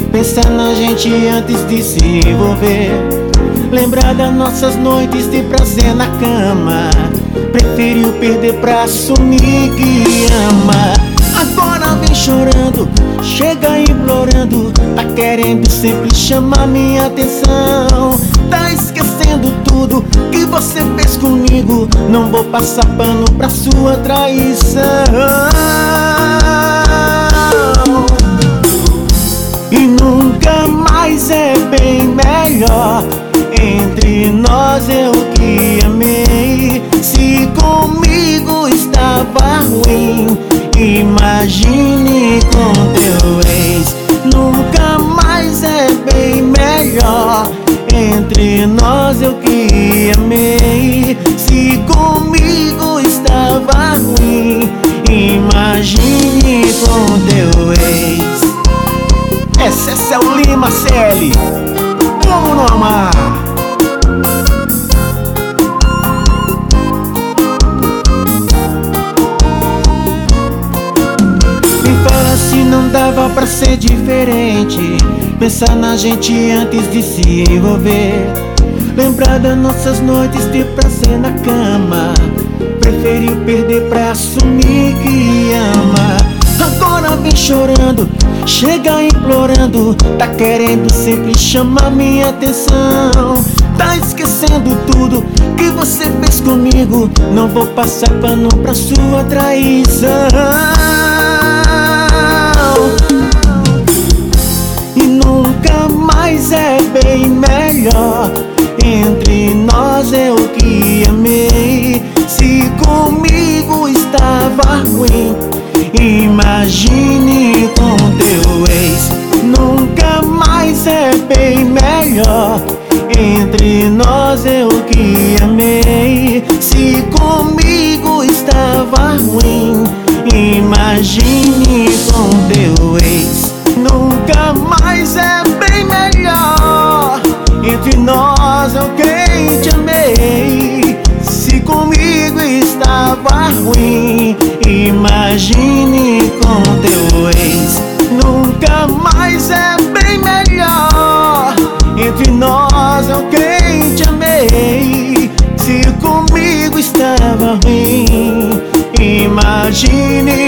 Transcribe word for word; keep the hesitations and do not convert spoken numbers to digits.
Pensa na gente antes de se envolver. Lembrar das nossas noites de prazer na cama. Preferiu perder pra assumir que ama. Agora vem chorando, chega implorando. Tá querendo sempre chamar minha atenção. Tá esquecendo tudo que você fez comigo. Não vou passar pano pra sua traição. E nunca mais é bem melhor. Entre nós eu que amei. Se comigo estava ruim, imagine com teu ex. Nunca mais é bem melhor. Entre nós eu que amei. Se comigo estava ruim, imagine com teu ex. Essa é Céu Lima, C L. Como não amar? Me fala se não dava pra ser diferente. Pensar na gente antes de se envolver. Lembrar das nossas noites de prazer na cama. Preferiu perder pra assumir que ama. Agora vem chorando, chega implorando. Tá querendo sempre chamar minha atenção. Tá esquecendo tudo que você fez comigo. Não vou passar pano pra sua traição. E nunca mais é bem melhor. Entre nós eu que amei. Se comigo estava ruim, imagine com teu ex. Nunca mais é bem melhor. Entre nós eu que amei. Se comigo estava ruim, imagine com teu ex. Nunca mais é bem melhor. Entre nós eu quem te amei. Se comigo estava ruim, imagine com teu ex. Nunca mais é bem melhor. Entre nós eu quem te amei. Se comigo estava ruim, imagine